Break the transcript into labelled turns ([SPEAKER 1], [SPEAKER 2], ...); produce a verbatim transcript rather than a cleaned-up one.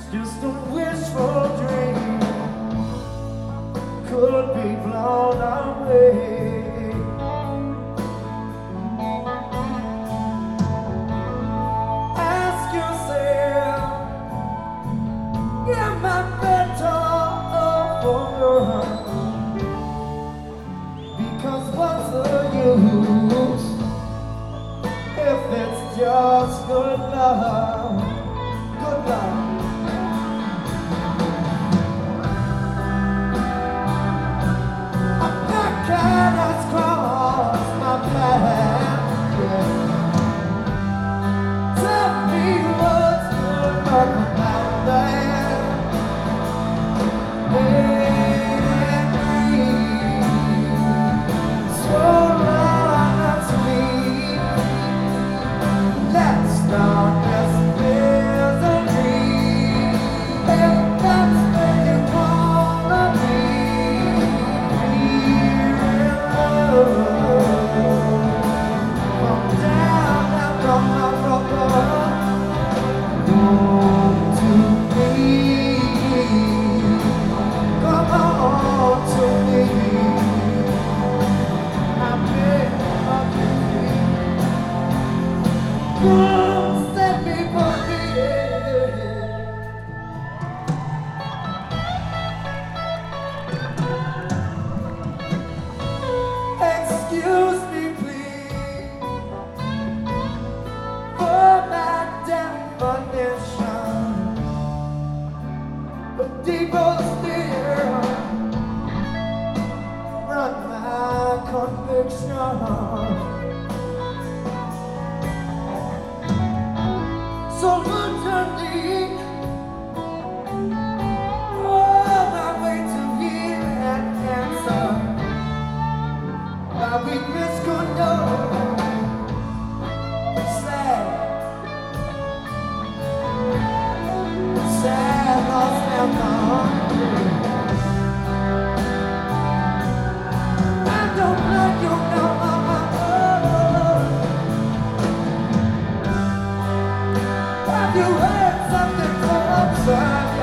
[SPEAKER 1] Just a wishful dream could be blown away. Ask yourself, am I better for? Because what's the use if it's just good love, good love? Has crossed my path, yeah. Tell me what's good about that. Let me so long sweet. Let's start this misery. If that's where you wanna be. Set me free. Excuse me, please, for my definition, but deeper still, run my conviction. So underneath, oh, my way to hear an answer. My weakness could know. Sad, sad, lost and gone. I don't like you no more. Have you heard something so absurd?